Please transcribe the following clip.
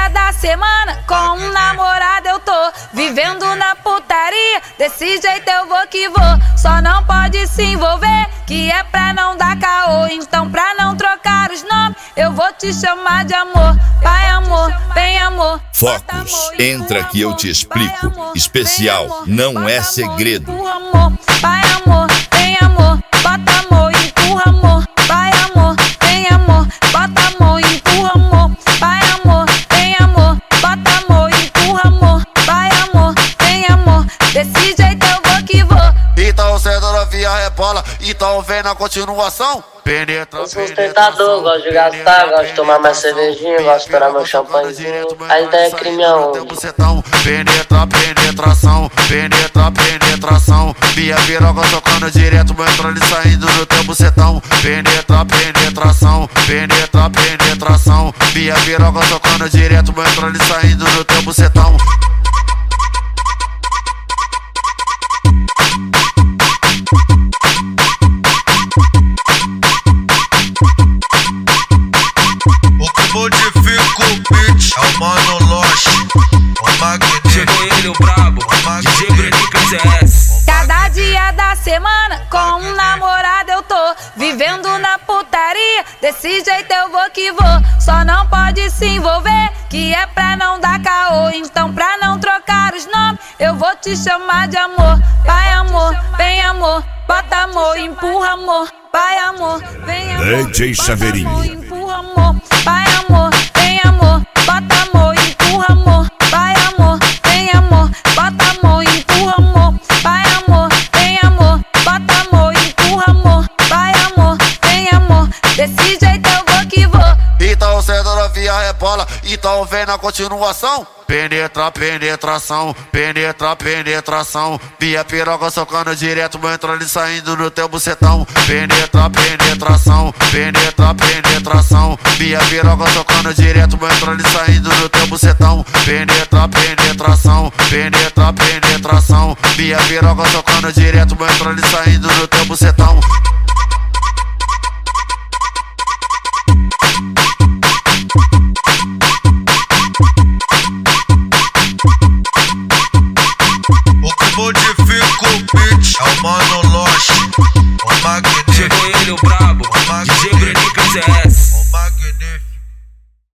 dia da semana, com um namorado eu tô vivendo na putaria, desse jeito eu vou que vou. Só não pode se envolver, que é pra não dar caô. Então pra não trocar os nomes, eu vou te chamar de amor. Vai amor, vem amor. Focus, entra que eu te explico. Especial, não é segredo. Vai amor, vem amor, bota amor, empurra amor. Vai amor, vem amor, bota amor, empurra amor. Vai amor, vem amor, bota amor, empurra amor. Vai amor, vem amor, desse jeito eu vou que vou. Então senta novinha rebola, então vem na continuação. Penetra, eu sou sustentador, gosto de gastar, gosto de tomar mais cervejinha, gosto de estourar meu champanhezinho. Ainda é crime aonde? Penetra, penetração, penetra, penetração. Minha piroca tocando direto, vou entrando e saindo no teu bucetão. Penetra, penetração, penetra, penetração. Minha piroca tocando direto, vou entrando e saindo no teu bucetão. Modifica o beat, é o Mano Lost, o Magneto. Chegou ele, o brabo, DJ Brenica ZS. Cada dia da semana, com um namorado eu tô vivendo na putaria, desse jeito eu vou que vou. Só não pode se envolver, que é pra não dar caô. Então pra não trocar os nomes, eu vou te chamar de amor. Vai amor, vem amor, bota amor, empurra amor. Vai amor, vem amor, DJ Chaveirinho. bota amor, empurra amor. Vai amor, vem amor, bota amor, empurra amor. Vai amor, vem amor, bota amor, empurra amor. Vai amor, vem amor, bota amor, empurra amor. Vai amor, vem amor, desse jeito eu vou que vou. Então senta novinha rebola, então vem na continuação. Penetra, penetração, penetra, penetração. Minha piroca socando direto, vou entrando e saindo no teu bucetão. Penetra, penetração, penetra, penetração. Minha piroca socando direto, vou entrando e saindo no teu bucetão. Penetra, penetração, penetra, penetração. Minha piroca socando direto, vou entrando e saindo no teu bucetão.